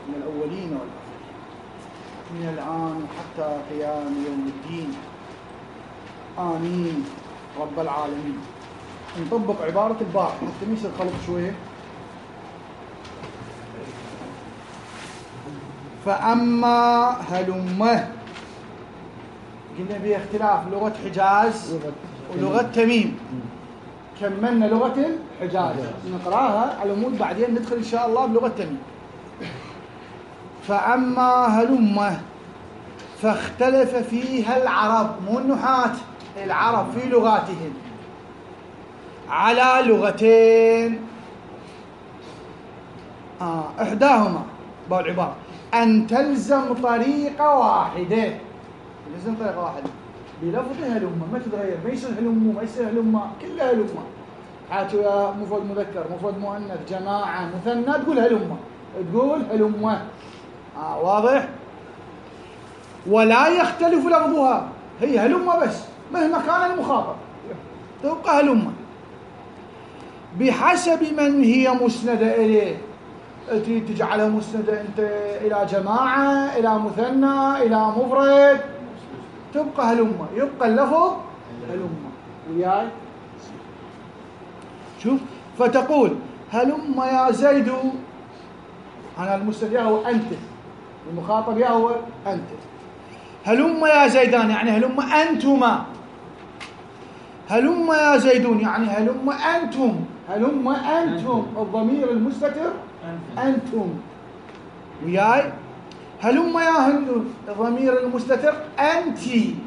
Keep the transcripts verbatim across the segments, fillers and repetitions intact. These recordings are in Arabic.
من الأولين والآخرين من الآن حتى قيام يوم الدين، آمين رب العالمين. نطبق عبارة البارح حتى يصير خلط شوية. فأما هلمه، قلنا بها اختلاف لغة حجاز ولغة تميم، كملنا لغة الحجاز نقراها على مود بعدين ندخل إن شاء الله بلغة تميم. فأما هلمه فاختلف فيها العرب، مو النحاة، العرب في لغاتهم على لغتين، آه إحداهما بالعبارة أن تلزم طريقة واحدة، تلزم طريقة واحدة بلفظ هلمة، ما تتغير، ما يصير هلمو ما يصير هلمة، كلها هلمة. حاتوا مفرد مذكر مفرد مؤنث جماعة مثنى تقول هلمة، تقول هلمة، آه واضح. ولا يختلف لفظها، هي هلمة بس مهما كان المخاطب تبقى هلمة، بحسب من هي مسندة إليه. تريد تجعلها مسندة أنت إلى جماعة، إلى مثنى، إلى مفرد، تبقى هلمة، يبقى اللفظ هلمة. وياي شوف، فتقول هلم يا زيد، أنا المسند يا هو أنت، المخاطب يا هو أنت. هلم يا زيدان يعني هلم أنتما، هلم يا زيدون يعني هلم أنتم، هلم أنتم، الضمير المستتر أنتم. وياي هلم يا هند، الضمير المستتر أنتي.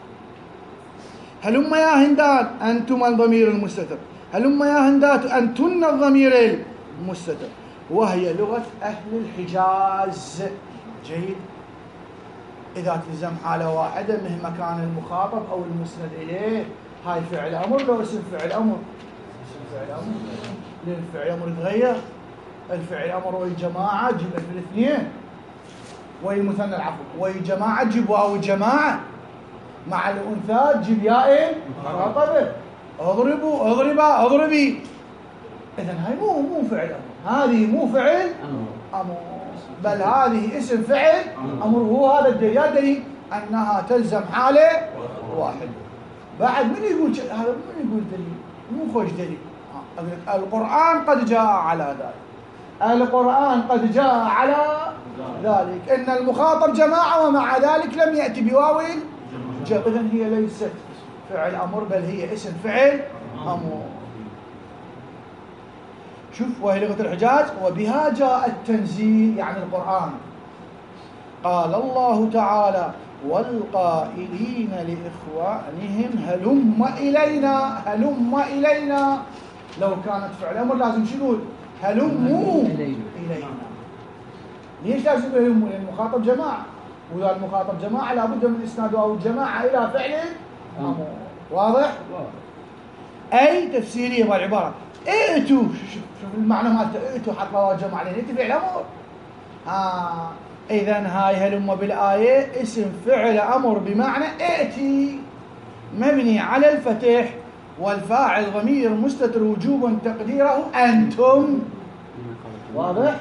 هلم يا هندات أنتم الضمير المستتر. هلم يا هندات أنتن الضمير المستتر. وهي لغة أهل الحجاز. جيد. إذا تلزم حالة واحدة مهما كان المخاطب أو المسند إليه، هاي فعل أمر لو اسم فعل أمر، اسم فعل أمر، لأن الفعل أمر يتغير. الفعل أمر والجماعة جيب في الاثنين، والمثنى العفو والجماعة جيب واو الجماعة، مع الأنثى جيب ياء مخاطبة. اضربوا اضربا اضربي. إذن هاي مو مو فعل أمر، هذه مو فعل أمر، بل هذه اسم فعل أمر. هو هذا الدليل أنها تلزم حالة واحدة. بعد من يقول هذا؟ من يقول دليل؟ مو خوش دليل. القرآن قد جاء على ذلك، القرآن قد جاء على ذلك إن المخاطب جماعة ومع ذلك لم يأتي بواو الجمع. إذن هي ليست فعل أمر بل هي اسم فعل أمر. شوف، وهي لغة الحجاز. وبها جاء التنزيل يعني القرآن. قال الله تعالى والقائلين لإخوانهم هلم إلينا، هلم إلينا. لو كانت فعل أمر لازم شنو؟ هلموا إلينا. ليش لازم هلموا؟ لأن المخاطب جماعة، وإذا المخاطب جماعة لابد من إسناد واو الجماعة إلى فعل أمر. واضح؟ أي تفسيرية بالعبارة ائتوا. شوف شوف المعنى مالته، ائتوا حط واو الجماعة لأن ائتوا فعل أمر. آه إذن هاي هلم بالآية اسم فعل أمر بمعنى ائتي، مبني على الفتح، والفاعل ضمير مستتر وجوبا تقديره أنتم. واضح؟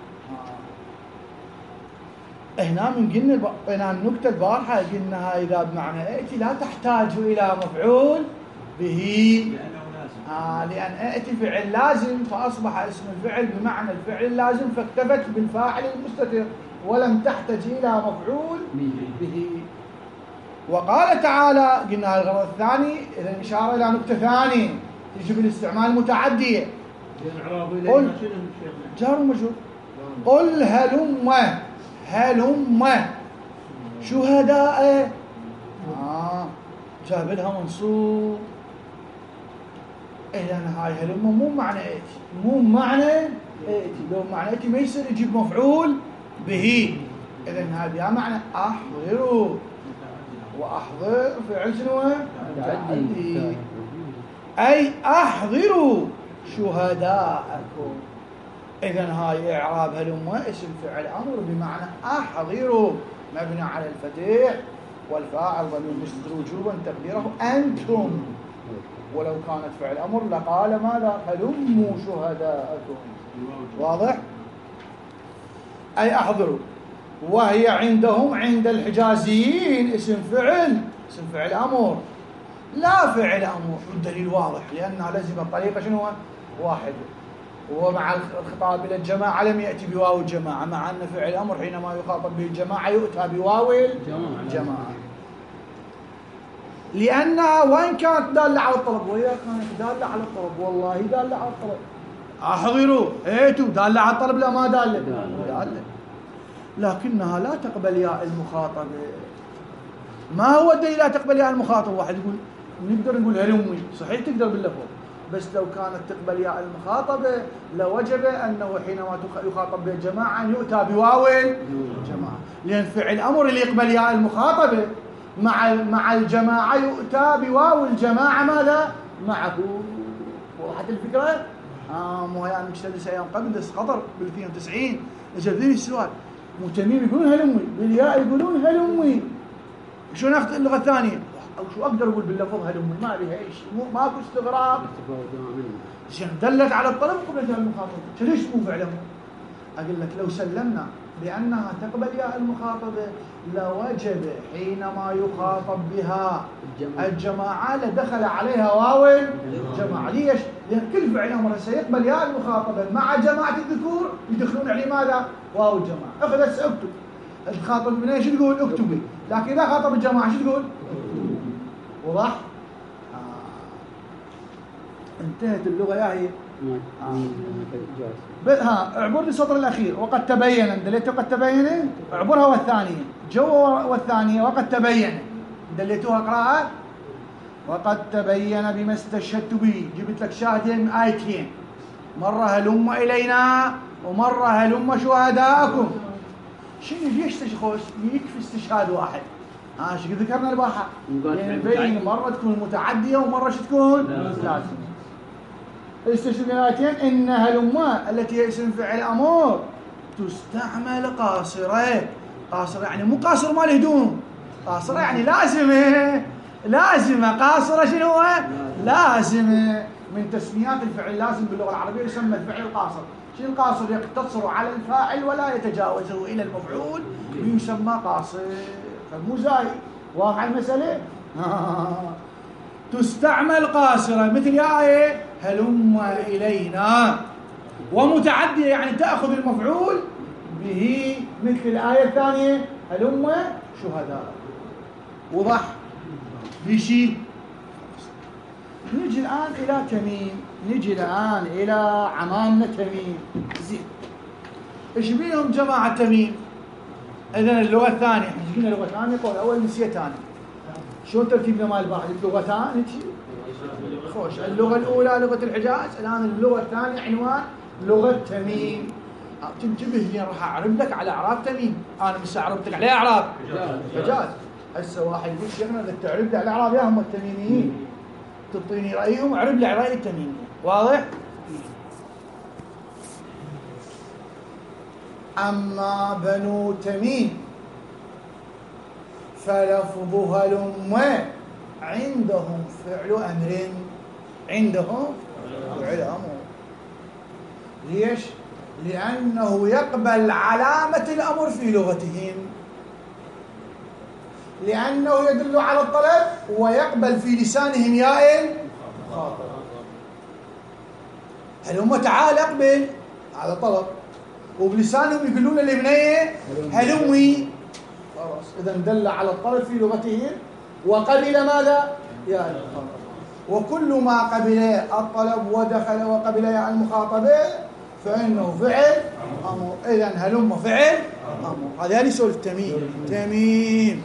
هنا من قلنا هنا النكتة البارحة قلنا هاي إذا بمعنى ائتي لا تحتاج إلى مفعول به، آه لأن ائتي فعل لازم فأصبح اسم الفعل بمعنى الفعل اللازم، فاكتفت بالفاعل المستتر ولم تحتاج إلى مفعول به. وقال تعالى، قلنا الغرض الثاني إذا إشارة إلى نكتة ثانية تجي بالاستعمال المتعدية. قل جار ومجرور. قل هلم هلم شهداء، آه جاب لها منصوب. إذن هاي هلم مو معنى ائتي، مو معنى ائتي. لو معنى ائتي ما يصير يجيب مفعول به. إذن هذا معنى أحضروا، وأحضر فعل شنو؟ متعدي، أي أحضروا شهداءكم. إذن هاي إعراب هلم اسم فعل أمر بمعنى أحضروا، مبني على الفتح، والفاعل ضمير مستتر وجوبا تقديره أنتم. ولو كانت فعل أمر لقال ماذا؟ هلموا شهداءكم. واضح؟ أي أحضروا. وهي عندهم عند الحجازيين اسم فعل، اسم فعل أمر لا فعل أمر. والدليل واضح، لأنها لزم الطريقة شنو واحد. ومع الخطاب إلى الجماعة لم يأتي بواو الجماعة، مع أن فعل أمر حينما يخاطب به الجماعة يؤتى بواو الجماعة، لأنها وإن كانت دالة على الطلب، وهي كانت دالة على الطلب، والله دالة على الطلب. أحضروا ايتوا دالة على الطلب لا ما دالة دالة، لكنها لا تقبل ياء المخاطبة. ما هو الدليل لا تقبل ياء المخاطب؟ واحد يقول نقدر نقول هلمي، صحيح تقدر باللفظ، بس لو كانت تقبل ياء المخاطبة لوجب أنه حينما يخاطب به الجماعة أن يؤتى بواو الجماعة، لأن فعل أمر اللي يقبل ياء المخاطبة مع مع الجماعة يؤتى بواو الجماعة ماذا؟ معه. وضحت الفكرة؟ آه مو يعني مش ثلاث أيام قبل بس خطر بال اثنين وتسعين جابني السؤال، مو تميم يقولون هلمي، بالياء يقولون هلمي، شو ناخذ اللغة الثانية؟ أو شو أقدر أقول باللفظ هلمي؟ ما بيها إيش، ماكو استغراب. زين دلت على الطلب قبل ياء المخاطبة، ليش مو فعله؟ أقول لك لو سلمنا بأنها تقبل ياء المخاطبة لوجب حينما يخاطب بها الجماعة لدخل عليها واو الجماعة. ليش؟ لأن كل فعل أمر سيقبل ياء المخاطبة مع جماعة الذكور يدخلون عليه ماذا؟ واو الجماعة. أخذت سأكتب، الخاطب من ايش تقول؟ اكتبي. لكن إذا خاطب الجماعة شو تقول؟ وضح؟ آه. انتهت اللغة يا هي. آه. ها اعبر للسطر الأخير. وقد تبين، دليت وقد تبين، اعبرها والثانية جو والثانية وقد تبين، دليتوها قراءة. وقد تبين بما استشهدت به، جبت لك شاهدين من آيتين، مرة هلم إلينا ومرة هلم شهداءكم. شنو ليش تشخص؟ يكفي استشهاد واحد. ها شو ذكرنا الباحة؟ يعني بين مرة تكون متعدية ومرة شو تكون لازمة. استشهد الآيتين إن هلما التي هي اسم فعل أمر تستعمل قاصرة. قاصرة يعني مو قاصر مال هدوم، قاصرة يعني لازمة، لازمة. قاصرة شنو هو؟ لازمة. من تسميات الفعل اللازم باللغة العربية يسمى الفعل القاصر. شنو القاصر؟ يقتصر على الفاعل ولا يتجاوزه إلى المفعول ويسمى قاصر، مو زايد. واضح المسألة؟ تستعمل قاصرة مثل يا آية هلم إلينا، ومتعدية يعني تأخذ المفعول به مثل الآية الثانية هلم شهداء. وضح؟ بشي. نجي الآن إلى تميم، نجي الآن إلى عمامنا تميم. زين إيش بيهم جماعة تميم؟ إذن اللغة الثانية، إحنا قلنا لغة ثانية، قول أول نسية ثانية. شلون ترتيبنا مال الباحث؟ اللغتان خوش. اللغة الأولى لغة الحجاز، الآن اللغة الثانية عنوان لغة تميم. تنتبه لي راح أعرب لك على أعراب تميم. أنا مش عربتك على أعراب حجاز. هسه واحد يقول شيخنا إذا تعرب لي على أعراب يا هم التميميين، تعطيني رأيهم أعرب لي على رأي التميميين. واضح؟ أما بنو تميم فلفظ هلم عندهم فعل أمر، عندهم فعل أمر. ليش؟ لأنه يقبل علامة الأمر في لغتهم، لأنه يدل على الطلب ويقبل في لسانهم ياء المخاطب. هلم تعال اقبل على طلب، وبلسانهم يقولون لابنيه هلمي. خلاص إذا دل على الطلب في لغتهم وقبل ماذا؟ ياء المخاطبة. وكل ما قبل الطلب ودخل وقبل ياء المخاطبة فإنه فعل أمر. إذا هلم فعل أمر. هذا يسول تميم. تميم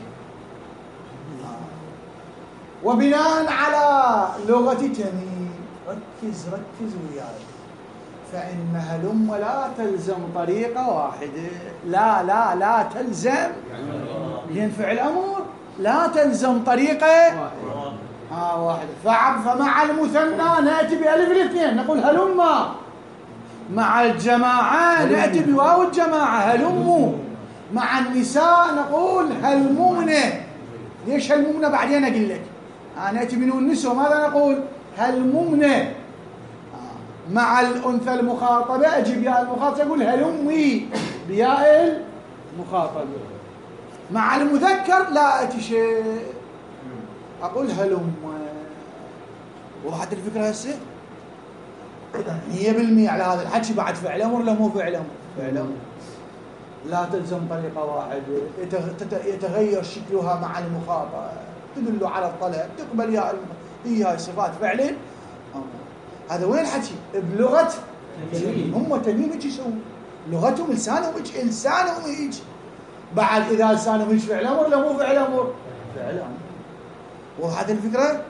وبناء على لغة تميم ركز ركز وياي، فإن هلم لا تلزم طريقة واحدة. لا لا لا تلزم، لأن فعل أمر لا تلزم طريقة آه واحدة. فمع المثنى نأتي بألف الاثنين نقول هلما، مع الجماعة نأتي بواو الجماعة هلموا، مع النساء نقول هلمونة. ليش هلمونة؟ بعدين أقول لك. آه نأتي بنون النسوة ماذا نقول؟ هلمونة. مع الأنثى المخاطبة أجيب يا المخاطبة أقول هلمي بياء المخاطب. مع المذكر لا أتي شيء، أقول هلم. وضحت الفكرة هسه؟ إذا مية بالمية على هذا الحكي بعد فعل أمر لا مو فعل أمر؟ فعل أمر. لا تلزم طريقة واحدة، يتغير شكلها مع المخاطب، تدل على الطلب، تقبل يا هي هاي صفات فعل أمر. هذا وين الحكي؟ بلغة هم تميم يجي يسوون لغتهم، لسانهم يجي لسانهم يجي. بعد إذا لسانهم يجي فعل أمر لا مو فعل أمر؟ فعل أمر. وضحت الفكرة؟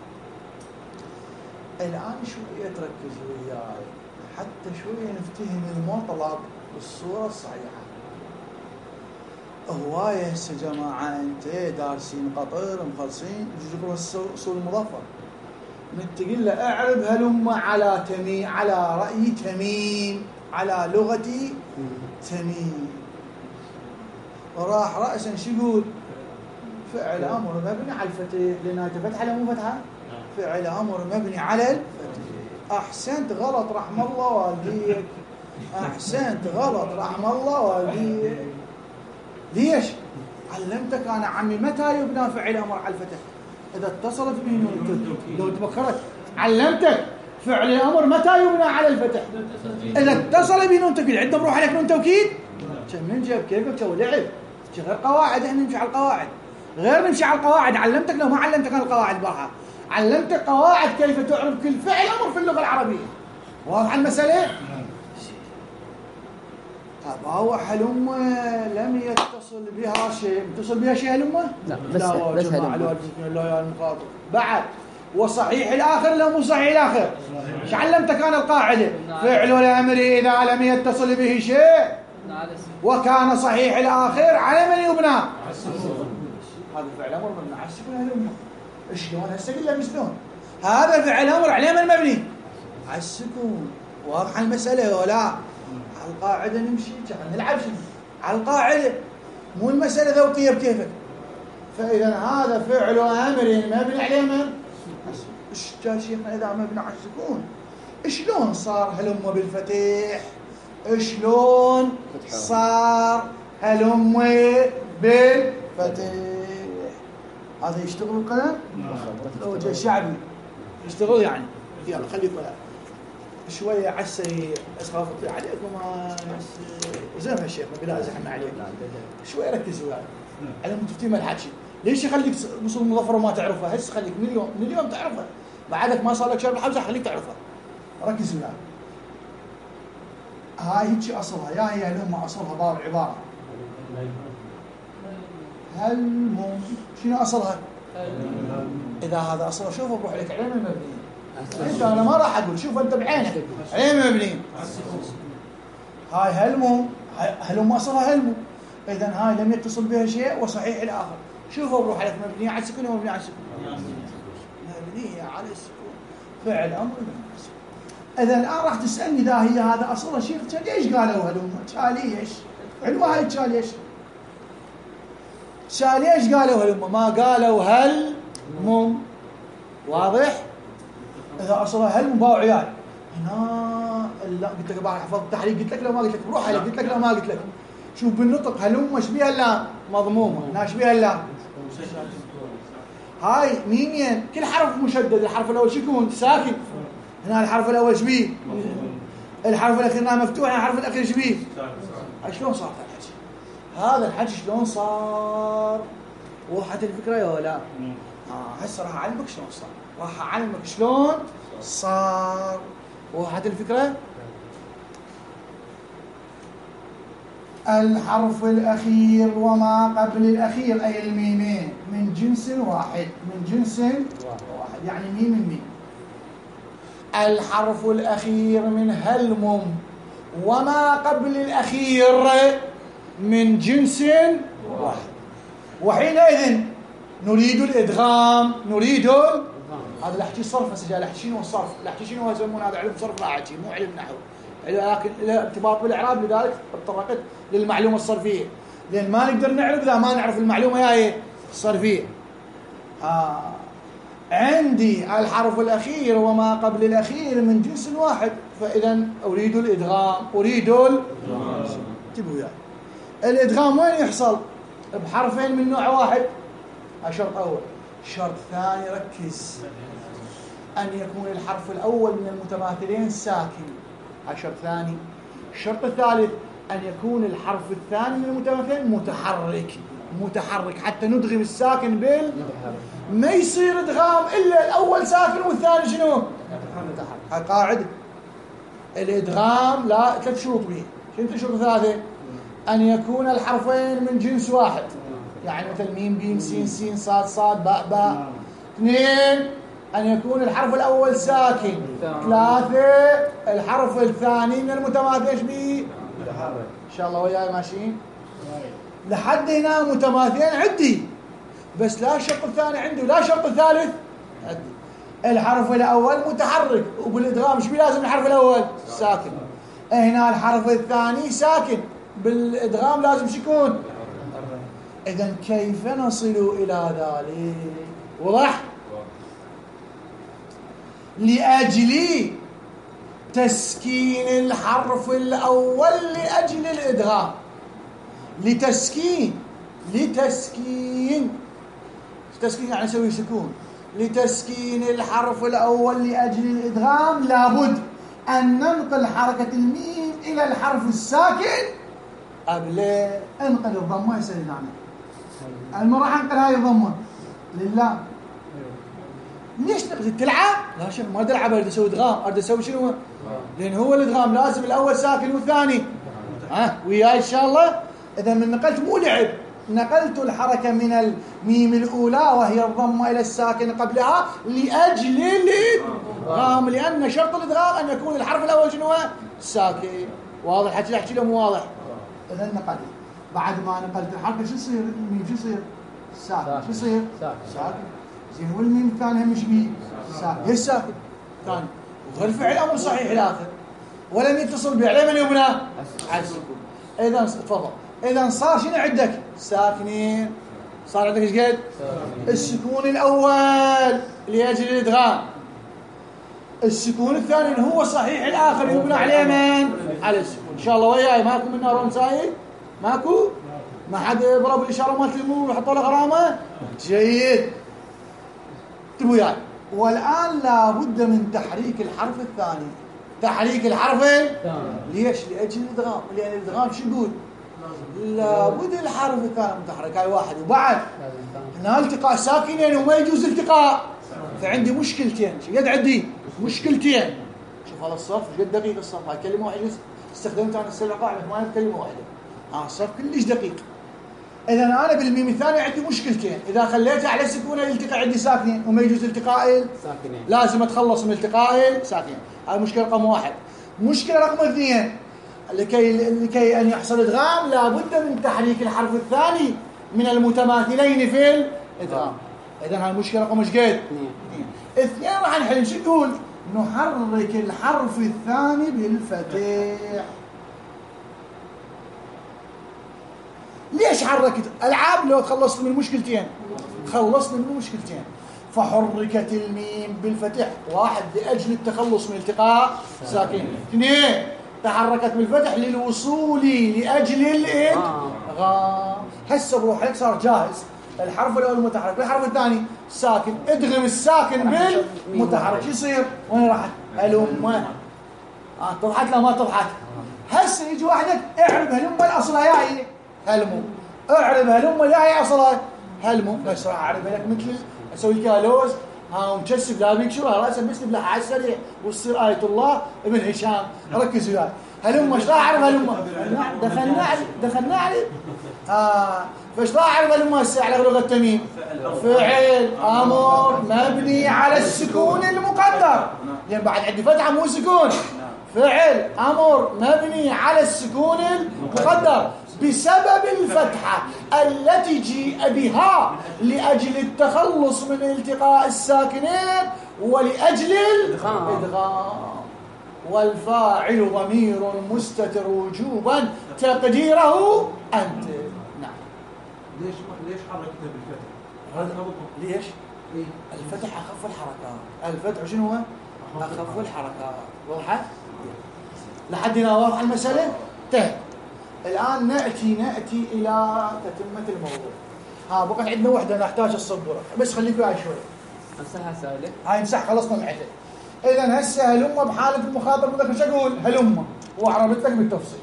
الآن شوية تركز وياي حتى شوية نفتهم المطلب بالصورة الصحيحة. هواية هسه جماعة انت دارسين قطر مخلصين يجيكم الصول المظفر، من تقول له اعرب هلم على تميم، على رأي تميم، على لغتي تميم، وراح رأسا شو يقول؟ فعل أمر مبني على الفتح، لأنها فتحة لا مو فتحة؟ فعل أمر مبني على الفتح. أحسنت غلط رحم الله والديك، أحسنت غلط رحم الله والديك. ليش؟ علمتك أنا عمي متى يبنى فعل أمر على الفتح؟ إذا اتصلت به نون، لو تفكرت علمتك فعل الأمر متى يبنى على الفتح؟ إذا اتصل به نون توكيد. عندنا بروح عليك نون توكيد؟ من جاب كيفك تو لعب غير قواعد، احنا نمشي على القواعد، غير نمشي على القواعد. علمتك لو ما علمتك أنا القواعد برها، علمتك قواعد كيف تعرف كل فعل أمر في اللغة العربية. واضح المسألة؟ طب هو هلمة لم يتصل بها شيء، متصل بها شيء هلمة؟ لا بس بس هلمة. لا يا المخاطب. بعد وصحيح الآخر لا مو صحيح الآخر. ايش علمتك أنا القاعدة؟ فعل الأمر إذا لم يتصل به شيء وكان صحيح الآخر على من يبنى؟ هذا فعل أمر مبني على السكون هلمة. شلون هسه قلنا شلون؟ هذا فعل أمر على من مبني؟ على السكون. واضحة المسألة ولا؟ على القاعدة نمشي نلعب شنو؟ على القاعدة، مو المسألة ذوقية بكيفك. فإذا هذا فعل أمر مبني على من؟ إيش جاء شيخنا إذا مبني على السكون؟ شلون صار هلمة بالفتح؟ شلون صار هلمة بالفتح؟ هذا يشتغل القلم؟ لو جاء شعبي يشتغل يعني. يلا خليكم ولا شوية عسى أسخاف عليكم زين يا شيخ بلا أزحم عليكم شوية ركزوا يعني على متفتين الحكي. ليش يخليك وصول مظفر وما تعرفها؟ هسه خليك من اليوم من اليوم تعرفها، بعدك ما صار لك شهر الحمزة خليك تعرفها. ركزوا يعني. هاي هيك أصلها يا هي الأمة أصلها باب عبارة هل مم شنو أصلها؟ إذا هذا أصلها شوفوا بروح لك علم المبنيين. انت انا ما راح اقول، شوف انت بعينك علم مبني. هاي هلمو هلمو اصلها هلمو، اذا هاي لم يتصل بها شيء وصحيح الاخر. شوفوا بروح عليك مبنيه على السكون ومبنيه على السكون؟ مبنيه على السكون، فعل امر مبني على السكون. اذا الان راح تسالني اذا هي هذا اصلها شيخ ليش قالوا هلمو؟ ليش؟ حلوه هاي ليش؟ ليش قالوا هلمو ما قالوا هل مم؟ واضح؟ إذا أصلها هل مباوع عيال هنا لا قلت لك بعد حفظت التحريك، قلت لك لو ما قلت لك بروح عليك، قلت لك لو ما قلت لك. شوف بالنطق هلم ايش بيها اللام؟ مضمومه. هنا ايش بيها اللام؟ هاي ميمين كل حرف مشدد. الحرف الاول شو يكون؟ ساكن. هنا الحرف الاول ايش بيه؟ الحرف الاخير مفتوح. هنا الحرف الاخير ايش بيه؟ شلون صار الحكي؟ هذا الحكي شلون صار؟ وضحت الفكره يا ولا؟ اه هسه راح اعلمك شلون صار، راح اعلمك شلون صار. وضحت الفكره؟ الحرف الأخير وما قبل الأخير أي الميمين من جنس واحد، من جنس واحد يعني ميم من ميم. الحرف الأخير من هلم وما قبل الأخير من جنس واحد. وحينئذ نريد الإدغام، نريد هذا لحكي الصرف. هسه جاي لحكي شنو الصرف؟ لحكي شنو يسمونه هذا؟ علم صرف لا حكي مو علم نحو، لكن له ارتباط بالاعراب، لذلك تطرقت للمعلومه الصرفيه، لان ما نقدر نعرف اذا ما نعرف المعلومه هي الصرفيه. آه. عندي الحرف الاخير وما قبل الاخير من جنس واحد، فاذا اريد الادغام، اريد ال... انتبهوا يعني الإدغام وين يحصل؟ بحرفين من نوع واحد. هذا شرط أول. شرط ثاني ركز، أن يكون الحرف الأول من المتماثلين ساكن. هذا شرط ثاني. الشرط الثالث أن يكون الحرف الثاني من المتماثلين متحرك. متحرك حتى ندغم الساكن بال ما يصير إدغام إلا الأول ساكن والثاني شنو؟ متحرك. هذه قاعدة الإدغام. لا ثلاث شروط به. شنو الشروط الثلاثة؟ أن يكون الحرفين من جنس واحد، يعني مثل ميم بيم سين سين صاد صاد باء باء. اثنين، أن يكون الحرف الأول ساكن. ثلاثة، الحرف الثاني من المتماثلين به متحرك. إن شاء الله وياي ماشيين لحد هنا متماثلين عندي، بس لا الشرط الثاني عندي ولا الشرط الثالث عندي. الحرف الأول متحرك وبالإدغام ايش لازم الحرف الأول ساكن. هنا الحرف الثاني ساكن، بالإدغام لازم يكون. إذن كيف نصل إلى ذلك؟ واضح؟ لأجل تسكين الحرف الأول لأجل الإدغام. لتسكين لتسكين تسكين يعني نسوي سكون. لتسكين الحرف الأول لأجل الإدغام لابد أن ننقل حركة الميم إلى الحرف الساكن قبل انقل الضمة. يسأل عنه المرة راح انقل هاي الضمة لله. ليش نقصد تلعب؟ لا شوف ما تلعب، اريد اسوي ادغام، اريد اسوي شنو؟ لان هو الادغام لازم الاول ساكن والثاني ها وياي ان شاء الله. اذا من نقلت مو لعب، نقلت الحركه من الميم الاولى وهي الضمه الى الساكن قبلها لاجل الادغام، لان شرط الادغام ان يكون الحرف الاول شنو؟ ساكن. واضح حكي احكي له مو واضح؟ اذا نقلت بعد ما نقلت الحركه شو يصير؟ الميم شو يصير؟ ساكن. شو يصير؟ ساكن. زين والميم الثاني هم شبيه؟ ساكن. هي الساكن ثاني والفعل امر صحيح الاخر ولم يتصل به على من يبنى؟ على السكون. اذا تفضل. اذا صار شنو عندك؟ ساكنين. صار عندك ايش قد؟ السكون الاول لاجل الادغام، السكون الثاني هو صحيح الاخر يبنى عليه من؟ على السكون. ان شاء الله وياي ماكو من نار مسايل؟ ماكو؟ ما حد يضرب الاشاره مالت المرور ويحط له غرامه؟ جيد. انتبهوا يعني. والان لابد من تحريك الحرف الثاني. تحريك الحرف ليش؟ لاجل الادغام، لان الادغام شو يقول؟ لابد الحرف الثاني متحرك. هاي واحد. وبعد هنا التقاء ساكنين وما يجوز التقاء، فعندي مشكلتين. شو قد عندي؟ مشكلتين. شوف هذا الصرف ايش قد دقيق الصرف. هاي كلمه واحده استخدمتها انا السنه قاعده ما كلمه واحده. ها الصرف كلش دقيق. اذا انا بالميم الثاني عندي مشكلتين. اذا خليتها على سكون الالتقاء عندي ساكنين وما يجوز التقاء ساكنين، لازم اتخلص من التقاء ساكنين. هاي مشكله رقم واحد. مشكله رقم اثنين، لكي لكي ان يحصل ادغام لابد من تحريك الحرف الثاني من المتماثلين في الادغام. اذا هاي المشكله رقم ايش قد؟ اثنين. راح نحل شو نقول؟ نحرك الحرف الثاني بالفتح. ليش حركت؟ العاب لو تخلصت من مشكلتين. تخلصت من مشكلتين. فحركت الميم بالفتح. واحد لاجل التخلص من التقاء ساكن. اثنين تحركت بالفتح للوصول لاجل الادغام. هسه بروحك صار جاهز. الحرف الاول متحرك، الحرف الثاني ساكن، ادغم الساكن بالمتحرك. شو يصير؟ وين راحت؟ الامه. اه طلعت لا ما طلعت. هسه يجي واحدك اعرب هالامه الاصلها جايه. هلمو اعرب هلمو جايه اصلها. هلمو بس راح اعربها لك مثل اسوي لك لوز ها ومكسب لابيك شو راسا بس بلح على السريع وتصير آية الله ابن هشام. ركز وياي. هلمو ايش راح اعرف هلمو؟ دخلنا علي دخلنا علي اه فايش راح اعرف هلمو هسه على لغه تميم؟ فعل امر مبني على السكون المقدر، لان بعد عندي فتحه مو سكون. فعل امر مبني على السكون المقدر بسبب الفتحة التي جيء بها لأجل التخلص من التقاء الساكنين ولأجل الإدغام. والفاعل ضمير مستتر وجوبا تقديره أنت. نعم. ليش ليش حركتها بالفتح؟ ليش؟ إيه؟ الفتح أخف الحركات. الفتح شنو هو؟ أخف الحركات. واضحة؟ لحد هنا واضح المسألة؟ تهد. الآن نأتي نأتي إلى تتمة الموضوع. ها بقت عندنا وحدة نحتاج الصبورة، بس خليك وياي شوي. امسحها سالك. هاي امسح خلصنا معته. إذا هسه هلمة بحالة المخاطب المذكر شو أقول؟ هلمة، وعربت لك بالتفصيل.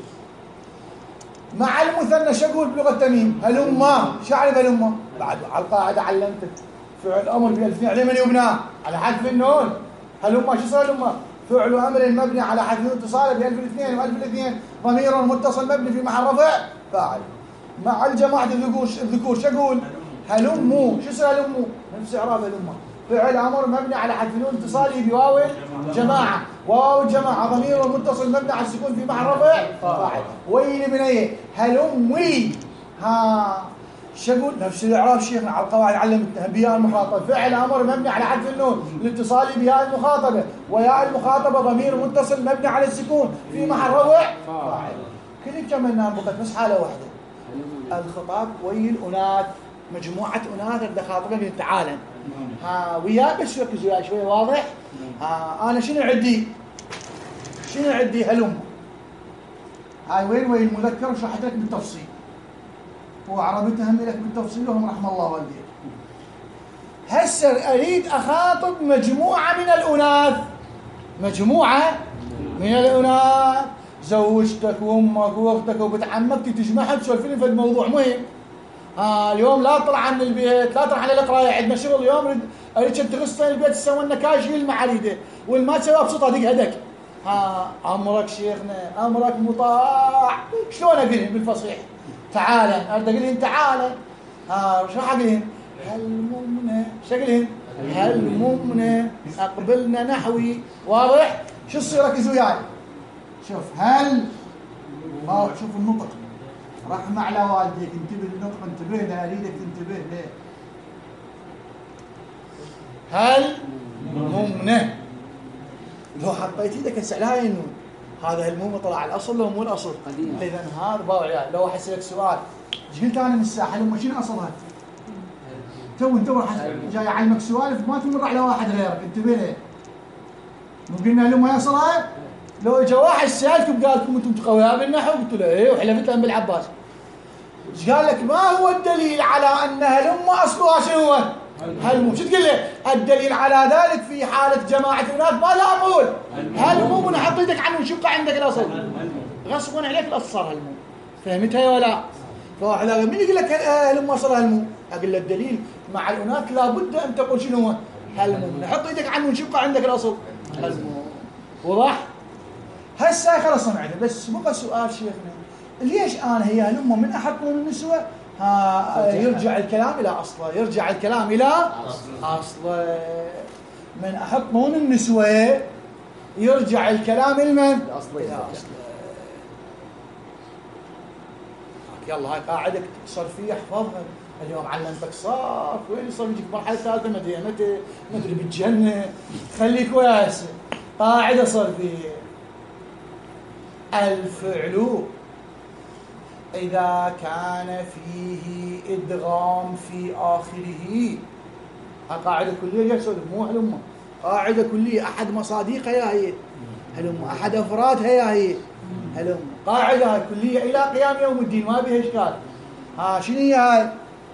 مع المثنى شو أقول بلغة تميم؟ هلمة، شو أعرف هلمة؟ بعد على القاعدة علمتك فعل أمر بألفين على من يبنى؟ على حذف النون. هلمة شو صار هلمة؟ فعل أمر مبني على حذف النون اتصاله بألف الاثنين وألف الاثنين ضمير متصل مبني في محل رفع فاعل. مع الجماعة الذكور الذكور شو أقول؟ هلموا، شو صار هلموا؟ نفس إعراب هلمة. فعل أمر مبني على حذف النون اتصاله بواو الجماعة، واو الجماعة ضمير متصل مبني على السكون في محل رفع فاعل. ويلي بنيه هلموي. ها شو أقول؟ نفس الإعراب شيخنا على القواعد علمتنا بياء المخاطبة. فعل أمر مبني على حذف النون لاتصال بياء المخاطبة، وياء المخاطبة ضمير متصل مبني على السكون في محل رفع فاعل. كل كملنا بقت بس حالة واحدة. الخطاب ويا الأناث، مجموعة أناث بدي خاطبهم تعالى. ها وياك بس ركز وياي شوي واضح؟ ها أنا شنو عندي؟ شنو عندي هلم؟ هاي وين وين المذكر وشرحت لك بالتفصيل. وعربتها هم لك بالتفصيل وهم رحم الله والديك. هسه أريد أخاطب مجموعة من الأناث. مجموعة من الأناث، زوجتك وأمك وأختك وبنت عمك تجمعها تسولفين في الموضوع مهم. ها اليوم لا طلع عن البيت، لا طلع عن القرايه، عندنا شغل اليوم اريد تغسل البيت تسوي لنا كاش المعاريده، والما تسويها بصوتها دق هدك. ها امرك شيخنا، امرك مطاع. شلون اقولهم بالفصيح؟ تعالى، اريد اقولهم تعالى. ها شو راح اقولهم؟ هل ممنه، شو اقولهم؟ هل ممنه اقبلنا نحوي. واضح؟ شو الصيغه ركزوا وياي. شوف هل، اه شوف النطق رحمة على والديك، انتبه للنطق، انتبه له، اريدك تنتبه له. هل ممنه، لو حطيت ايدك هسه على هاي النون، هذا الموم طلع الاصل لو مو الاصل؟ اذا هذا باوع. لو احسلك سؤال ايش قلت انا من الساحه لما شنو اصلها؟ تو انت راح جاي اعلمك سوالف ما تمر على واحد غيرك، انتبه له. مو قلنا لما يصلها؟ لو اجى واحد سالكم قال لكم انتم تقويها بالنحو، قلت له ايه وحلفت لهم بالعباس. ايش قال لك؟ ما هو الدليل على ان هلمة اصلها شنو هو؟ هلمو. شو تقول له؟ الدليل على ذلك في حاله جماعه الناس ما لا اقول هلمو ونحط يدك عنه وش يبقى عندك الاصل؟ غصبا عليك الاصل صار هلمو. فهمتها ولا؟ فواحد قال مين يقول لك هلمو صار هلمو؟ اقول له الدليل مع الاناث لابد ان تقول شنو هو؟ هلمو. نحط يدك عنه وش يبقى عندك الاصل؟ هلمو. وضح؟ هسه خلص سمعته. بس بقى سؤال شيخنا، ليش انا هي هلمه من احط نون النسوه؟ ها يرجع الكلام الى اصله، يرجع الكلام الى اصله. من احط نون النسوه يرجع الكلام لمن؟ الاصلي. الى اصله. يلا هاي قاعده صرفيه احفظها. اليوم علمتك صرف، وين صار يجيك مرحله ثالثه مدري متى مدري بالجنه. خليك وياي هسه. قاعده صرفيه. الفعل إذا كان فيه إدغام في آخره، قاعدة كلية يا سولف مو هلمة، قاعدة كلية أحد مصاديقها يا هي هلمة، أحد أفرادها يا هي هلمة، قاعدة كلية إلى قيام يوم الدين ما بها إشكال. ها شنو هي هاي؟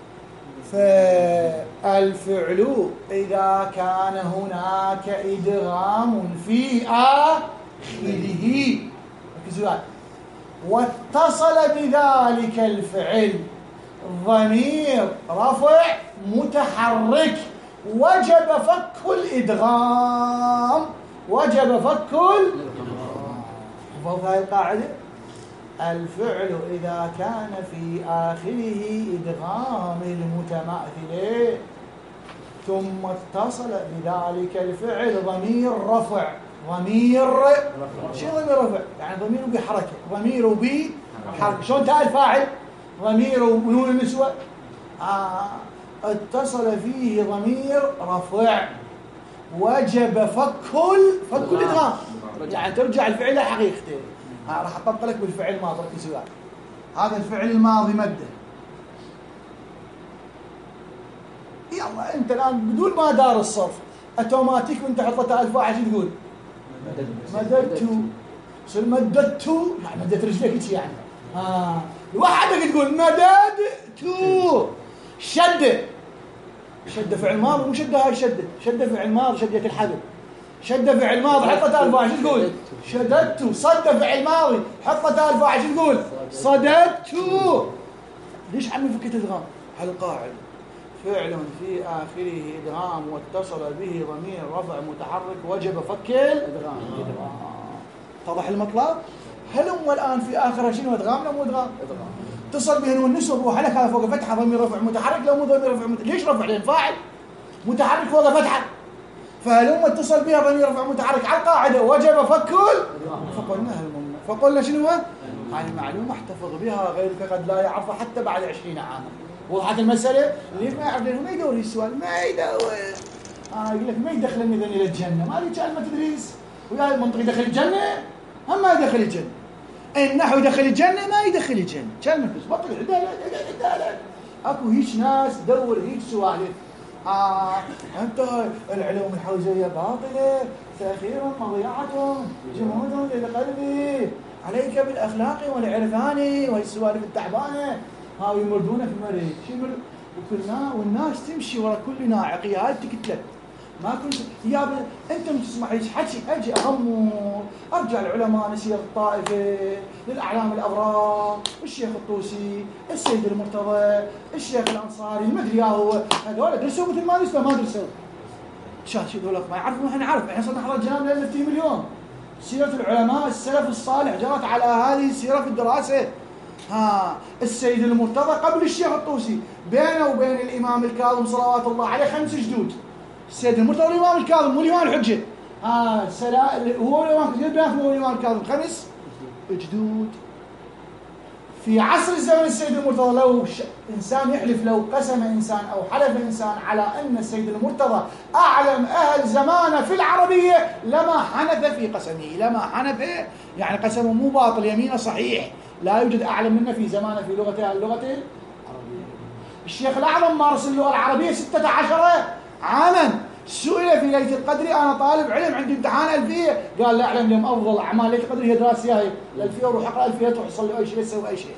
فالفعل إذا كان هناك إدغام في آخره واتصل بذلك الفعل ضمير رفع متحرك وجب فك الإدغام، وجب فك الإدغام. حفظت هاي القاعدة؟ الفعل إذا كان في آخره إدغام المتماثلين ثم اتصل بذلك الفعل ضمير رفع، ضمير شو ضمير رفع؟ يعني ضمير بحركة، ضمير بحركة. شلون تاء الفاعل؟ ضمير ونون النسوة. آه. اتصل فيه ضمير رفع وجب فك فك الإدغام، يعني ترجع الفعل إلى حقيقته. آه. راح أطبق لك بالفعل الماضي. ركز وياي. هذا الفعل الماضي مده. يلا أنت الآن بدون ما دار الصرف أوتوماتيك وأنت حطيت تاء الفاعل شو تقول؟ مددت. صير مددت، يعني مددت رجليك يعني. ها لوحدك تقول مددت شدة. شدة فعل ماضي مو شدة هاي شدة. شدة فعل ماضي شدة الحذف. شدة فعل ماضي حط تاء الفاعل شو تقول؟ شددت. صد فعل ماضي حط تاء الفاعل شو تقول؟ صددت. ليش عمي فكيت ادغام؟ هالقاعدة فعل في آخره إدغام واتصل به ضمير رفع متحرك وجب فك الإدغام. اتضح المطلب؟ هلم والآن في آخرها شنو إدغام لا مو إدغام؟ اتصل به نون نسب وحلك هذا فوق فتحة ضمير رفع متحرك لو مو ضمير رفع متحرك. ليش رفع؟ لأن فاعل متحرك فوق فتحة. فهلم اتصل بها ضمير رفع متحرك على القاعدة وجب فك فقلنا هلم فقلنا شنو؟ هاي المعلومة احتفظ بها غيرك قد لا يعرفها حتى بعد عشرين عاما. وضحت المسألة؟ ليش ما يعرف؟ لأنه ما يدور السؤال ما يدور. آه يقول لك ما يدخل الميزان إلى الجنة. ما لي كلمة تدريس ويا المنطق يدخل الجنة هم ما يدخل الجنة. النحو يدخل الجنة ما يدخل الجنة. كلمة بس بطل عدالة عدالة. أكو هيك ناس تدور هيك سوالف. آه أنت العلوم الحوزية باطلة تأخير مضيعة جمود للقلب عليك بالأخلاق والعرفان والسوالف التعبانة. ها يمردون في مريض شمر وكلنا والناس تمشي ورا كل ناعقية. هاي تكتلت ما كنت يا ب... انت ما تسمعيش حكي. اجي اغمض ارجع العلماء نسير الطائفه للاعلام الابرار الشيخ الطوسي السيد المرتضى الشيخ الانصاري المدري هو هذول درسوا مثل ما درسوا ما درسوا شاشي ذولك ما يعرفون. احنا نعرف. احنا صرنا نحضر جنابنا نفتيهم اليوم. سيره العلماء السلف الصالح جرت على هذه السيره في الدراسه. ها السيد المرتضى قبل الشيخ الطوسي بينه وبين الامام الكاظم صلوات الله عليه خمس جدود. السيد المرتضى والامام الكاظم مو الامام الحجه. ها سلا هو الامام الكاظم هو الامام الكاظم خمس جدود. في عصر الزمن السيد المرتضى لو ش... انسان يحلف لو قسم انسان او حلف انسان على ان السيد المرتضى اعلم اهل زمانه في العربيه لما حنث في قسمه. لما حنث يعني قسمه مو باطل يمينه صحيح. لا يوجد اعلم منه في زمانه في لغته اللغه العربيه. الشيخ الاعظم مارس اللغه العربيه ستة عشر عاما. سئل في ليله القدر انا طالب علم عندي امتحان الفيه قال لا اعلم لهم افضل اعمال ليله القدر هي دراسه هاي الالفيه وروح اقرا الفيه تروح تصلي اي شيء تسوي اي شيء.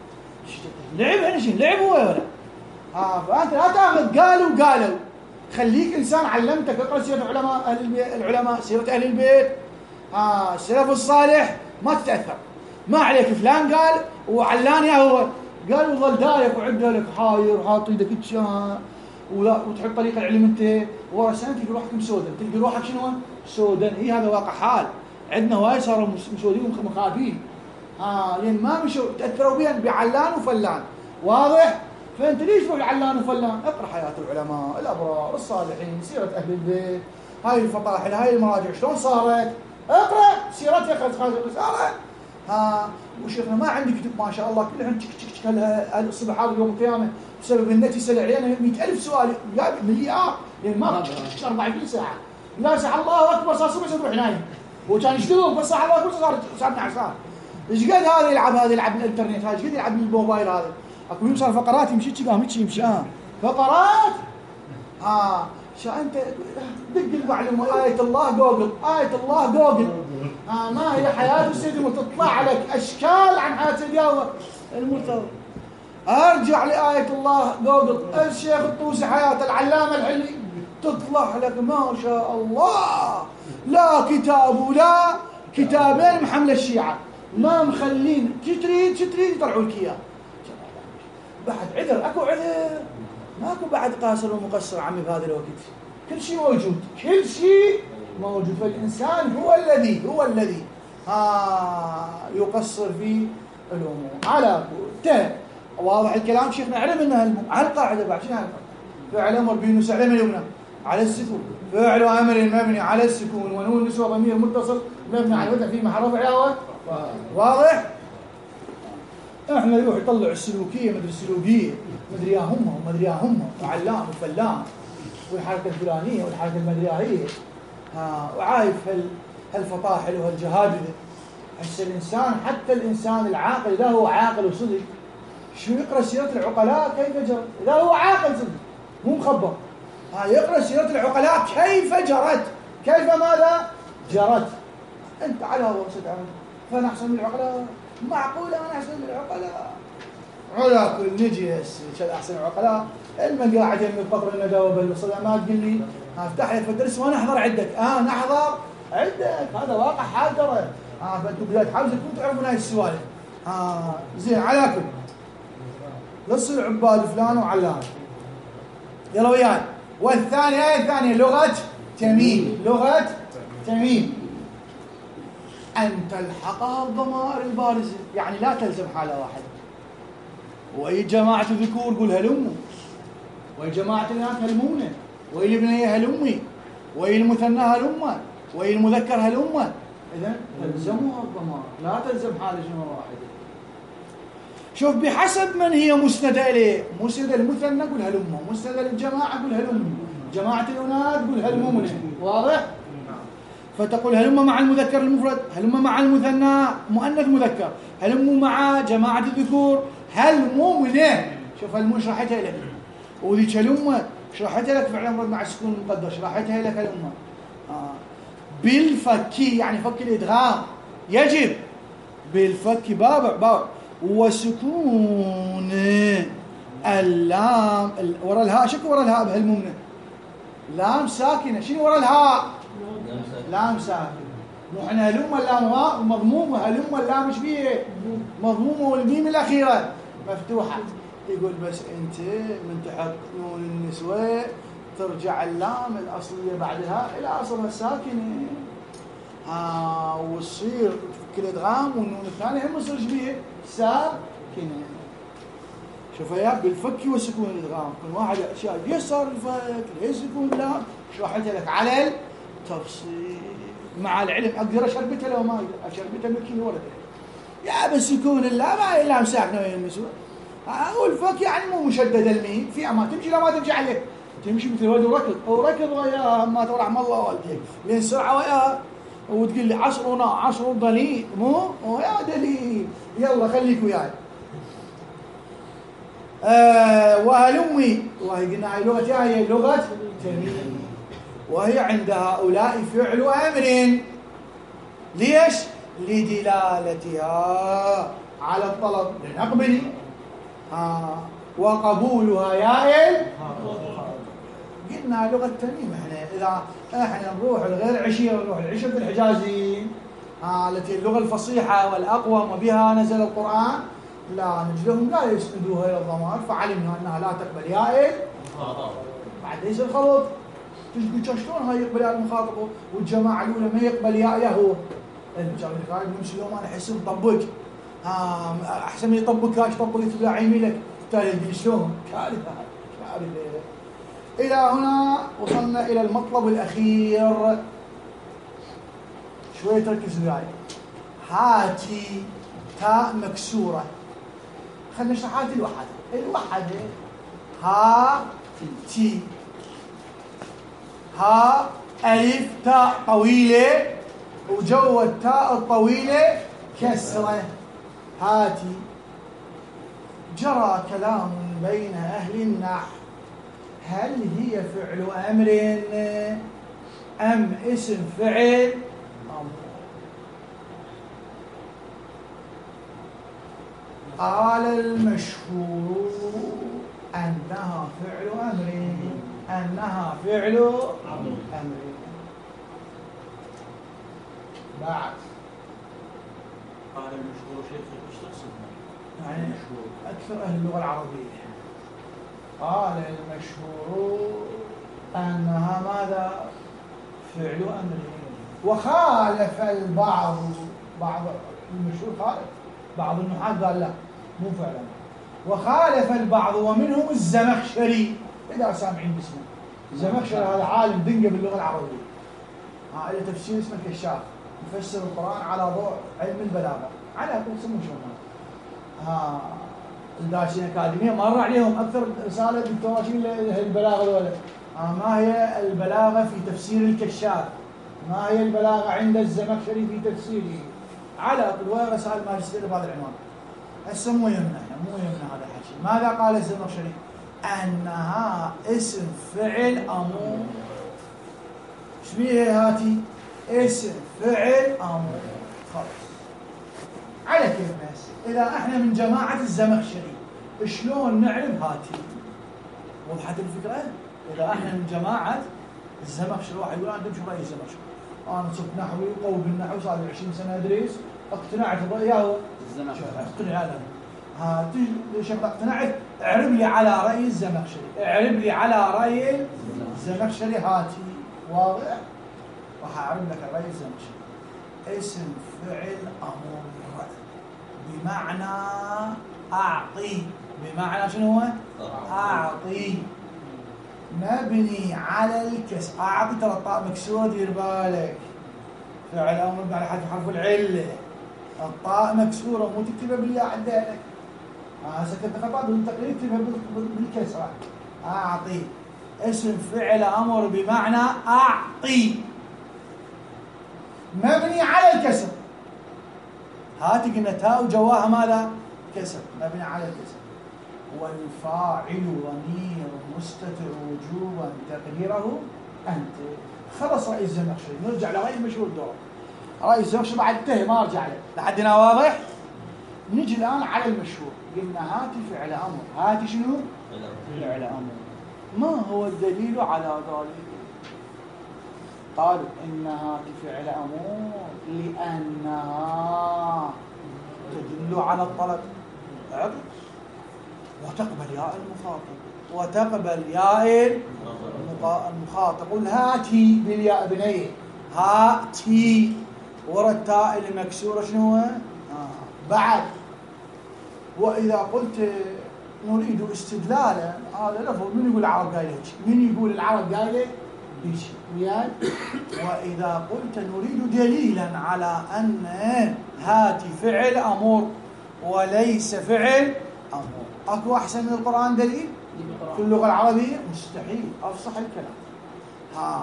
لعب هنا شيء لعب هو ولا اه فانت لا تاخذ قالوا قالوا. خليك انسان علمتك اقرا سيره علماء اهل البيت العلماء سيره اهل البيت اه السلف الصالح ما تتاثر. ما عليك فلان قال وعلان يا هو قال وظل دايق وعد لك حاير حاط ايدك تشا ولا وتحط طريق العلم انت ورا سنه تلقى روحك مسودن. تلقى روحك شنو سودن. اي هذا واقع حال. عندنا هواي صاروا مسودين ومخابين. ها لان ما مشوا تاثروا بهم بعلان وفلان. واضح؟ فانت ليش تروح لعلان وفلان؟ اقرا حياه العلماء الابرار الصالحين سيره اهل البيت هاي الفطاحل هاي المراجع شلون صارت. اقرا سيرتها خلص صارت. ها وشيخنا ما عندي كتب ما شاء الله كلهم تشك تشك تشك الصبح هذا يوم القيامه بسبب النت يسال علينا مئة ألف سؤال جاب مليار لان ما أربعة وعشرين ساعه. لا ساعه الله اكبر صار الصبح يروح نايم. هو كان يشتغل بس ساعه الله اكبر صار صار نعسان. ايش قد هذا يلعب هذا يلعب بالانترنت هذا ايش قد يلعب بالموبايل هذا. اكو يوم صار فقرات يمشي كذا يمشي يمشي اه فقرات. ها شو انت دق المعلومه آية الله جوجل آية الله جوجل. آه ما هي حياة السيد المرتضى تطلع لك اشكال عن حياة السيد المرتضى. ارجع لآية الله جوجل الشيخ الطوسي حياة العلامة الحلي تطلع لك ما شاء الله. لا كتاب ولا كتابين محمل الشيعة ما مخلين تريد تريد يطلعوا لك اياه. بعد عذر اكو عذر ماكو بعد قاصر ومقصر عمي بهذا الوقت. كل شيء موجود كل شيء موجود. فالإنسان هو الذي هو الذي ها يقصر في الأمور على انتهى. واضح الكلام شيخنا علم انها على القاعده بعد شنو فعل امر بينوس على اليمنى على السكون فعل امر مبني على السكون ونون نسوه ضمير متصل مبني على الوضع في محل رفع الاول. واضح. احنا يروح يطلع السلوكيه مدري السلوكيه مدري يا هم مدري يا هم وعلام وفلان والحركه الفلانيه والحركه المدرياهيه ها وعايف هال هالفطاحل وهالجهادله. هسه الانسان حتى الانسان العاقل اذا هو عاقل وصدق شو يقرا سيره العقلاء كيف جرت. اذا هو عاقل صدق مو مخبر ها يقرا سيره العقلاء كيف جرت كيف ماذا جرت. انت على وسط عمل فانا احسن من العقلاء معقول أنا أحسن من العقلاء؟ على كل نجي هسه أحسن العقلاء المقاعد يم القطر الندوة بالصلاة ما تقول لي افتح لك في الدرس وأنا أحضر عندك آه نحضر عندك هذا واقع حال ترى آه فأنتم بداية تحاولوا تكونوا تعرفون هاي السوالف آه زين على كل لص عباد فلان وعلان يلا وياي. والثانية الثانية لغة تميم لغة تميم أن تلحقها الضمائر البارزة يعني لا تلزم حالة واحدة. وأي جماعة ذكور قول هلموا وأي جماعة الإناث هلمونا وأي البنية هلمي وأي المثنى هلمة وأي المذكر هلمة إذن تلزمها الضمائر لا تلزم حالة جمع واحدة. شوف بحسب من هي مسندة إليه مسندة المثنى قول هلمة مسندة للجماعة قول هلموا جماعة الإناث قول هلمونا واضح؟ فتقول هلم مع المذكر المفرد هلم مع المثنى مؤنث مذكر هلم مع جماعة الذكور هلموا منه. شوف هلموا شرحتها لك وذيك هلم شرحتها لك فعلا مرد مع السكون المقدر شرحتها لك هلم آه. بالفك يعني فك الإدغام يجب بالفك بابع بابع وسكون اللام وراء الهاء شكو وراء الهاء بهلموا منه لام ساكنة شنو وراء الهاء لام ساكنة مو احنا هلم اللام مضمومة هلم اللام ايش فيه مضمومة والميم الأخيرة مفتوحة. يقول بس انت من تحط نون النسوة ترجع اللام الأصلية بعدها إلى أصلها الساكنة آه وتصير تفك الإدغام والنون الثانية هم يصير شبيه ساكنة. شوف يا بالفك وسكون الإدغام كل واحد أشياء ليش صار الفك ليش سكون اللام شرحتها لك على التفصيل مع العلم أقدر أشربتها لو ما أقدر أشربتها مكين ورد يا بس يكون اللام ما اللام ساكنة وين النسوة والفك يعني مو مشدد الميم في أما تمشي لا ما تمشي عليك تمشي مثل ولد وركض وركض وياها ما ترحم الله والديك لين سرعة وياها وتقول لي عصرنا عصر ضليل مو ويا دليل يلا خليك وياي. آه وهلمي وهي قلنا هاي لغة هي لغة تميم وهي عند هؤلاء فعل أمر ليش؟ لدلالتها على الطلب لنقبل آه وقبولها يائل قلنا لغة تميم احنا إذا احنا نروح لغير عشيرة نروح لعشرة الحجازيين آه التي اللغة الفصيحة والأقوى وبها نزل القرآن لا نجدهم لا يسندوها إلى الضمائر فعلمنا أنها لا تقبل يائل بعد ليس الخلط تجي شلون هاي يقبل ياء المخاطب والجماعة الأولى ما يقبل ياء يهو الجماعة الثانية نمشي اليوم أنا أحس مطبق آه أحسن من يطبقهاش طبق يتبع عيميلك تالي شلون كارثة كارثة. إلى هنا وصلنا إلى المطلب الأخير شوية تركز وياي. هاتي تاء مكسورة خلنا نشرح هاتي الوحدة الوحدة ها تي ها ألف تاء طويلة وجو التاء الطويلة كسرة هاتي. جرى كلام بين أهل النحو هل هي فعل أمر أم اسم فعل أمر. قال المشهور أنها فعل أمر أنها فعل أمر. بعد قال المشهور شيخ ايش تقصد يعني أكثر أهل اللغة العربية قال المشهور أنها ماذا فعل أمر وخالف البعض بعض المشهور خالف بعض النحاة قال لا مو فعل أمر وخالف البعض ومنهم الزمخشري إذا سامعين باسمه الزمخشري هذا عالم دنقة باللغة العربية ها له تفسير اسمه الكشاف يفسر القرآن على ضوء علم البلاغة على كل سمو شو ها الدارسين أكاديمية مر عليهم أكثر رسالة دكتوراشين للبلاغة الأولى ما هي البلاغة في تفسير الكشاف ما هي البلاغة عند الزمخشري في تفسيره على كل رسائل ماجستير بهذا العنوان. هسه مو يهمنا مو يهمنا هذا الحكي. ماذا قال الزمخشري؟ أنها اسم فعل أمور. ايش بيه هاتي؟ اسم فعل أمور. خلاص على كيف ناس. إذا إحنا من جماعة الزمخشري شلون نعرف هاتي؟ وضحت الفكرة؟ إذا إحنا من جماعة الزمخشري، واحد يقول أنا أمشي برأي الزمخشري، أنا صرت نحوي قوي بالنحو صار لي عشرين سنة أدرس، اقتنعت برأيه الزمخشري، اقتنع أنا ها ليش اقتنعت؟ اعرب لي على رأي الزمخشري، اعرب لي على رأي الزمخشري هاتي. واضح؟ راح أعرب لك رأي الزمخشري. اسم فعل أمر بمعنى أعطي، بمعنى شنو هو؟ أعطي، مبني على الكسر. أعطي ترى الطاء مكسورة، دير بالك، فعل أمر على حذف حرف العلة، الطاء مكسورة مو تكتبها بالياء عندك. ها سكت خطأ بالتقليد تكتبها بالكسرة. أعطي اسم فعل أمر بمعنى أعطي مبني على الكسر. هاتي قلنا تاء وجواها ماذا؟ كسر، مبني على الكسر. والفاعل ضمير مستتر وجوبا تقديره أنت. خلص رأي الزمخشري، نرجع لرأي المشهور دور. رأي الزمخشري بعد انتهى ما ارجع له لحد هنا. واضح؟ نجي الآن على المشهور. قلنا هاتي فعل أمر، هاتي شنو؟ فعل أمر. ما هو الدليل على ذلك؟ قالوا إن هاتي فعل أمر لأنها تدل على الطلب، وتقبل ياء المخاطب، وتقبل ياء المخاطب. قل هاتي بالياء بنيه، هاتي ورا التاء المكسوره شنو هو؟ آه. بعد واذا قلت نريد استدلالا، هذا لفظ من يقول العرب قايله هيك؟ من يقول العرب قايله هيك؟ وياي. واذا قلت نريد دليلا على ان هاتي فعل امر وليس فعل امر، اكو احسن من القران دليل في اللغه العربيه؟ مستحيل، افصح الكلام. ها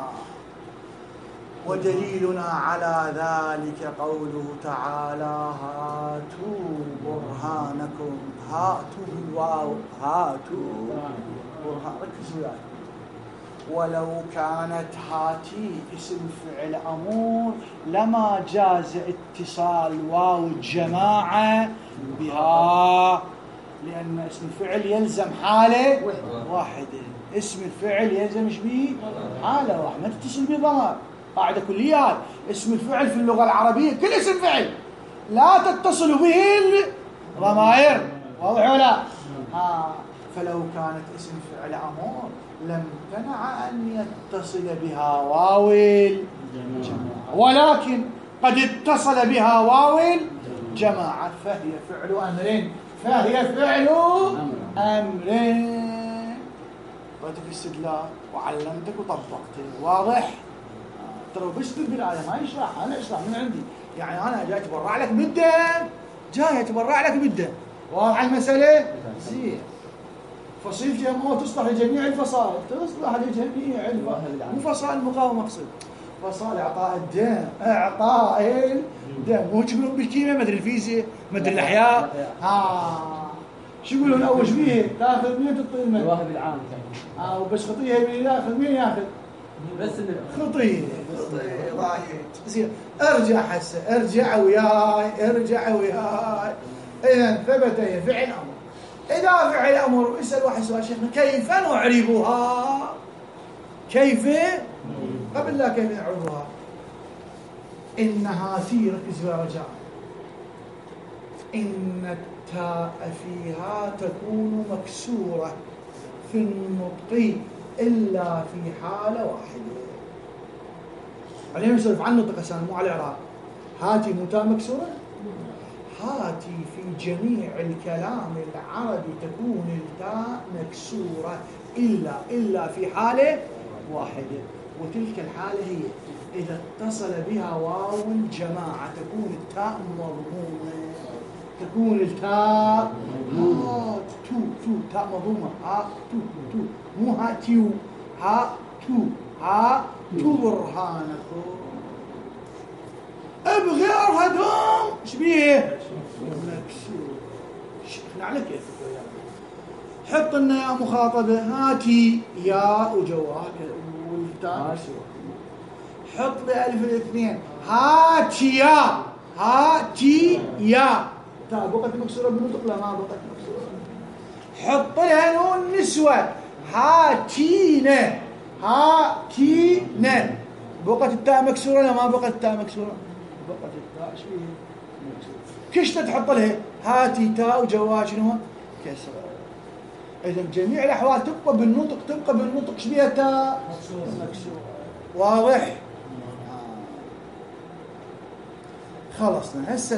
ودليلنا على ذلك قوله تعالى هاتوا برهانكم. هاتوا بالواو، هاتوا برهان، ركزوا وياي. ولو كانت هاتي اسم فعل امور لما جاز اتصال واو الجماعه بها، لان اسم الفعل يلزم حاله واحده. اسم الفعل يلزم ايش بيه؟ حاله واحده، ما تتصل به ضمائر. قاعده كليات اسم الفعل في اللغه العربيه كل اسم فعل لا تتصل به الضمائر. واضح ولا؟ ها فلو كانت اسم فعل امور لم تمنع ان يتصل بها واو الجماعه، ولكن قد اتصل بها واو الجماعه فهي فعل امر، فهي فعل امر. قلت في استدلال وعلمتك وطبقت. واضح؟ ترى بس بالبدايه ما يشرح، انا اشرح من عندي، يعني انا جاي اتبرع لك بالدم، جاي اتبرع لك بالدم. واضح المساله؟ زين. فصيل جمع تصلح لجميع الفصائل، تصلح لجميع الفصائل، مو فصائل المقاومه اقصد، فصائل اعطاء الدم، اعطاء الدم. مو تقولون بالكيمياء، مدري الفيزياء، مدري الاحياء، ها شو يقولون اول شبيه تاخذ مين تعطي المد؟ الواهب العام. اه وبس خطيه مين ياخذ؟ مين ياخذ؟ بس خطيه خطيه رايت. زين ارجع هسه، ارجع وياي، ارجع وياي. اذا ثبت هي فعل امر. إذا فعل أمر اسأل واحد سؤال شيخنا كيف نعربها؟ كيف؟ قبل لا كيف نعربها؟ إنها في، ركز يا رجاء، إن التاء فيها تكون مكسورة في النطق إلا في حالة واحدة. علينا نسولف عن النطق هسه مو على الإعراب. هاتي مو تاء مكسورة؟ هاتي في جميع الكلام العربي تكون التاء مكسورة إلا إلا في حالة واحدة، وتلك الحالة هي إذا اتصل بها واو الجماعة تكون التاء مضمومة، تكون التاء هات تو تو تاء مضمومة، ها تو تو مو هاتيو، ها تو ها تو برهانكم. بغيرها دوم ايش بيه؟ مكسور. شيخنا على كيفك يا حط لنا يا مخاطبه هاتي يا وجواها والتاء حط لي الف الاثنين هاتي يا، هاتي يا تاء بقت مكسورة بالنطق؟ لا ما بقت مكسورة. حط لها نون نسوة، هاتين، هاتين، بقت التاء مكسورة؟ لا ما بقت التاء مكسورة، بقت التاء شيء مكسورة. كشتة تحط لها هاتي تاء وجواها شنو؟ كسرة. إذا جميع الأحوال تبقى بالنطق، تبقى بالنطق شبيها تاء مكسورة. واضح؟ خلصنا هسه.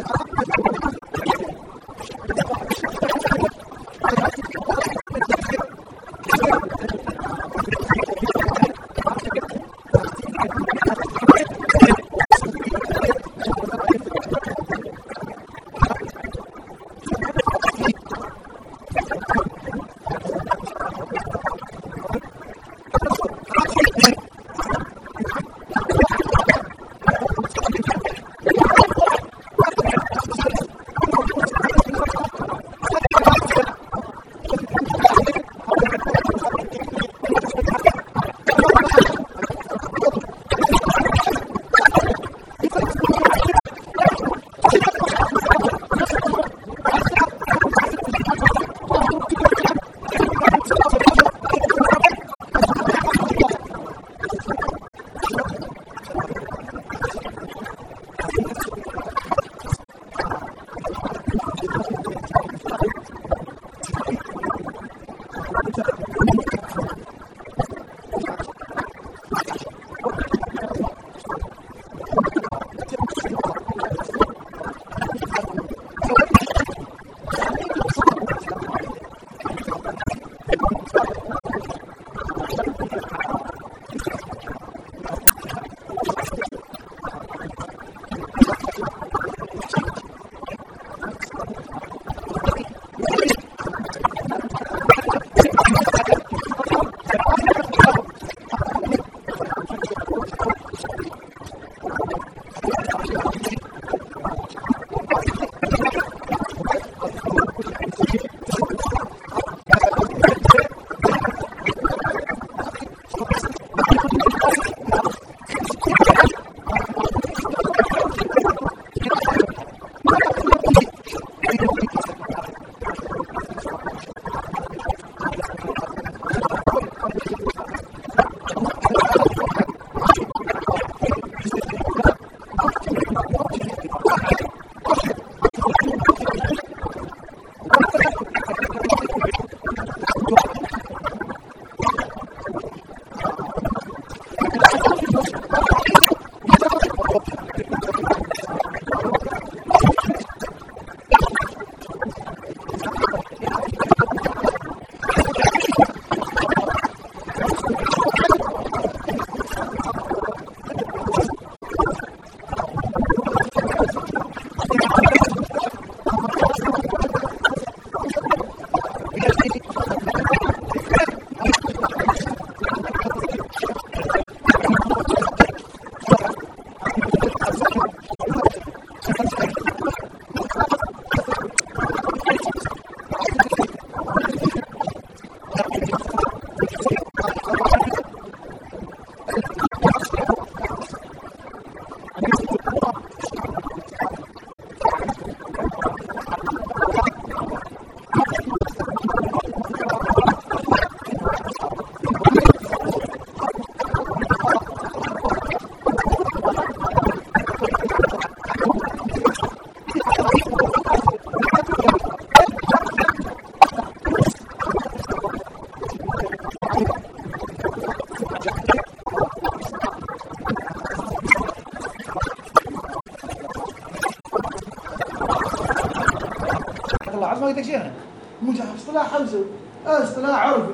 ما شيخنا مجحف اصطلاح خمسه اصطلاح عرفي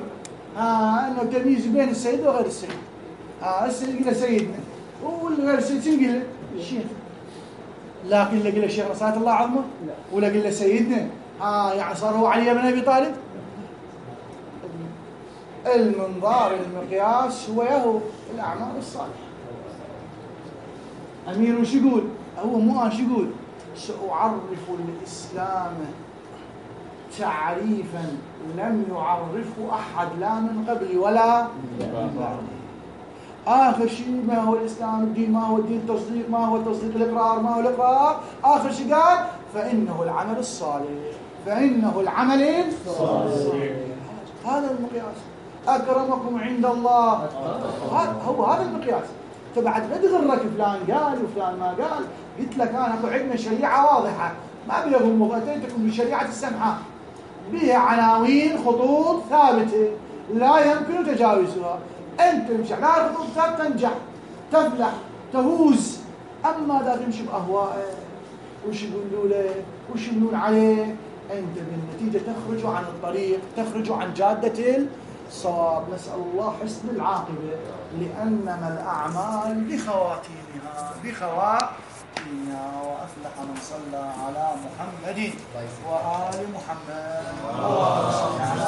ها انه تمييز بين السيد وغير السيد. ها السيد قال سيدنا والغير السيد شنو قال الشيخ، لكن اللي قال الشيخ رصاة الله عظمه ولا قال سيدنا ها يعني صار هو علي بن ابي طالب. المنظار المقياس هو يهو الاعمال الصالحه. امير شو يقول؟ هو مو انا شو يقول؟ سأعرف الإسلام تعريفا لم يعرفه أحد لا من قبلي ولا بعد. آخر شيء ما هو الإسلام الدين، ما هو الدين التصديق، ما هو التصديق الإقرار، ما هو الإقرار، آخر شيء قال فإنه العمل الصالح فإنه العمل الصالح. هذا المقياس. أكرمكم عند الله هذا هو هذا المقياس. فبعد لا تغرك فلان قال وفلان ما قال. قلت لك أنا أقول عندنا شريعة واضحة ما بيهم أتيتكم بشريعة السمحة بها عناوين خطوط ثابتة لا يمكن تجاوزها. أنت تمشي على الخطوط الثابتة تنجح تفلح تفوز. أما إذا تمشي بأهوائك وش يقولوا له وش يقولون عليه أنت بالنتيجة تخرج عن الطريق تخرج عن جادة الصواب. نسأل الله حسن العاقبة لأنما الأعمال بخواتيمها بخواتيمها. وأفلح من صلى على محمد وآل محمد.